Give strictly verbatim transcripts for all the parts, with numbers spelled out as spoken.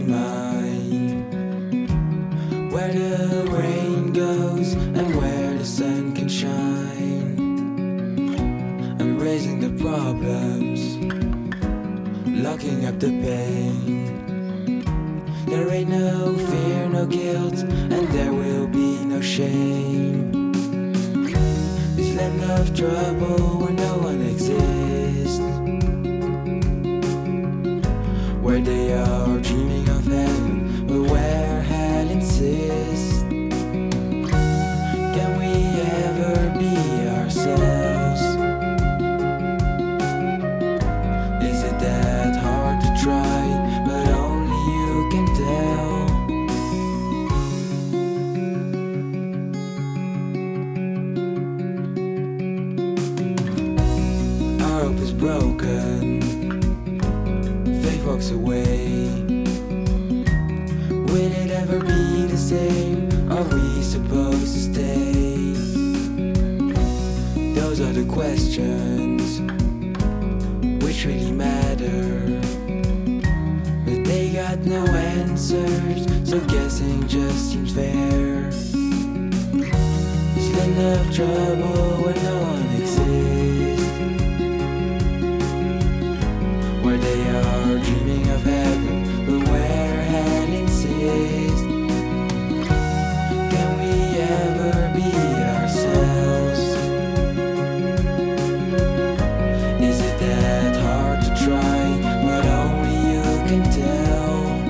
mine, where the rain goes and where the sun can shine. I'm raising the problems, locking up the pain. There ain't no fear, no guilt, and there will be no shame. This land of trouble where no one exists, where they are dreaming of heaven, but where hell insists. Can we ever be ourselves? Is it that hard to try, but only you can tell? Our hope is broken, faith walks away. Will it ever be the same? Are we supposed to stay? Those are the questions which really matter, but they got no answers, so guessing just seems fair. This land of trouble where no one exists, where they are dreaming of heaven, but where hell insists. Can we ever be ourselves? Is it that hard to try, but only you can tell?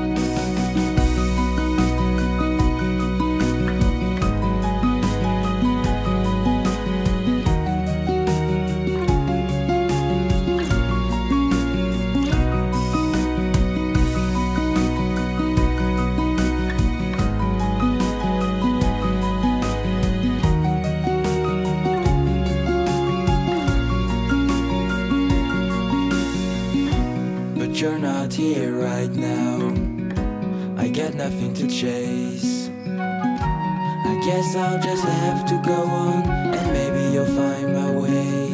But you're not here right now, I got nothing to chase. I guess I'll just have to go on, and maybe you'll find my way.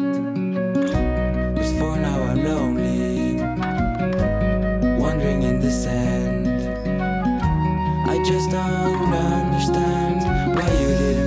But for now I'm lonely, wandering in the sand. I just don't understand why you didn't